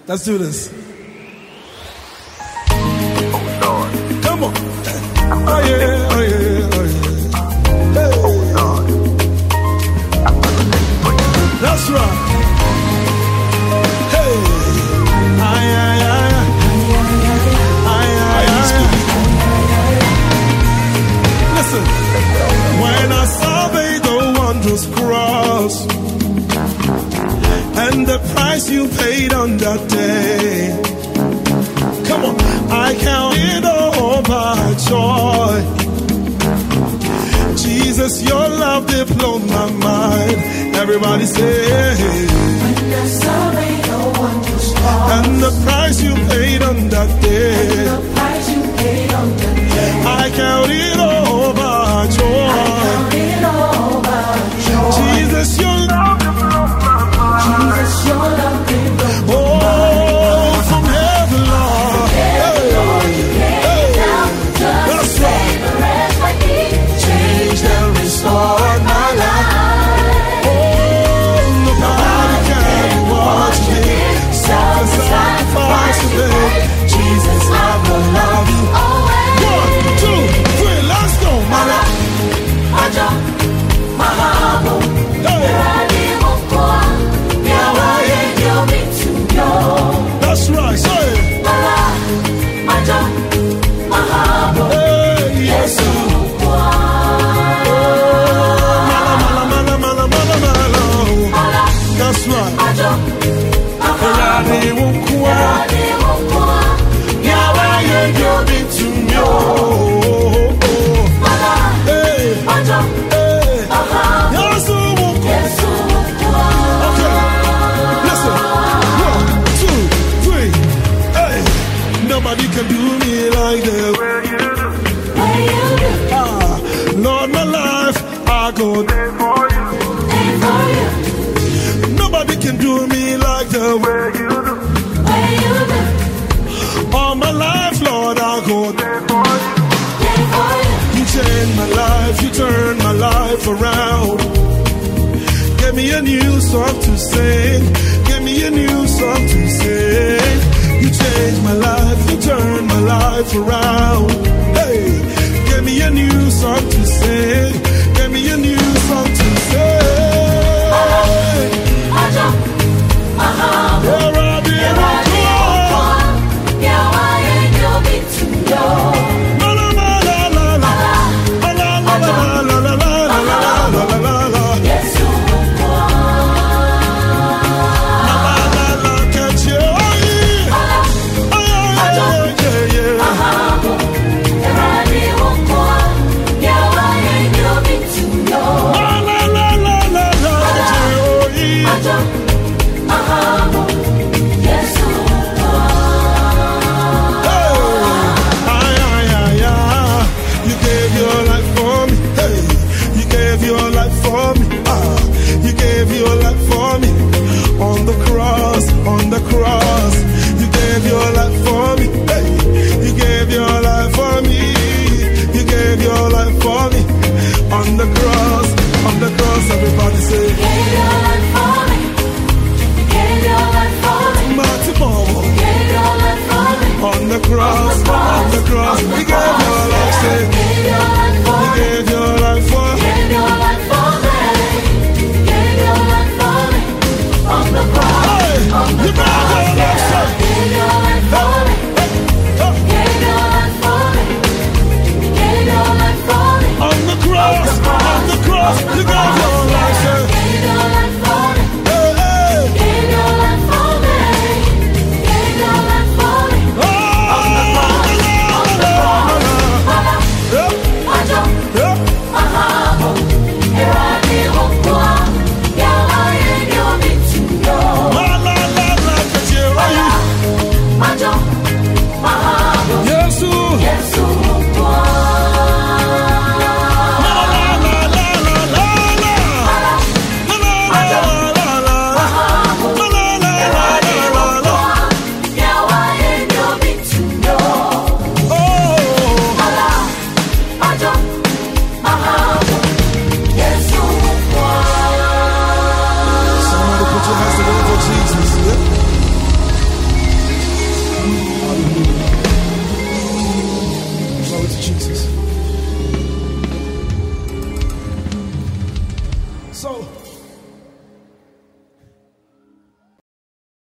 Let's do this. Come on. Oh yeah, oh yeah, oh yeah. Hey. That's right. Hey. Ay, ay, ay. Ay, ay, ay. Listen. When I survey the wondrous cross and the price you paid on that day, come on, I count it all my joy. Jesus, your love did blow my mind. Everybody say, when I survey the wondrous cross and the price you paid on that day, I count it all my joy. Jesus, your love did blow my mind. Jesus, your love did blow my mind. From heaven, Lord. You came down just to save a wretch like me. Changed and restored my life. Nobody can watch me. Sacrifice today. Jesus, I will love you always. 1, 2, 3, let's go, my love. That's right, say it. Hey, yes. That's right. Nobody can do me like the way you do. Lord, my life, I go there for you. Nobody can do me like the way you do. All my life, Lord, I go there for you. You changed my life, you turned my life around. Give me a new song to sing. Give me a new song to sing. You changed my life, you turned my life around.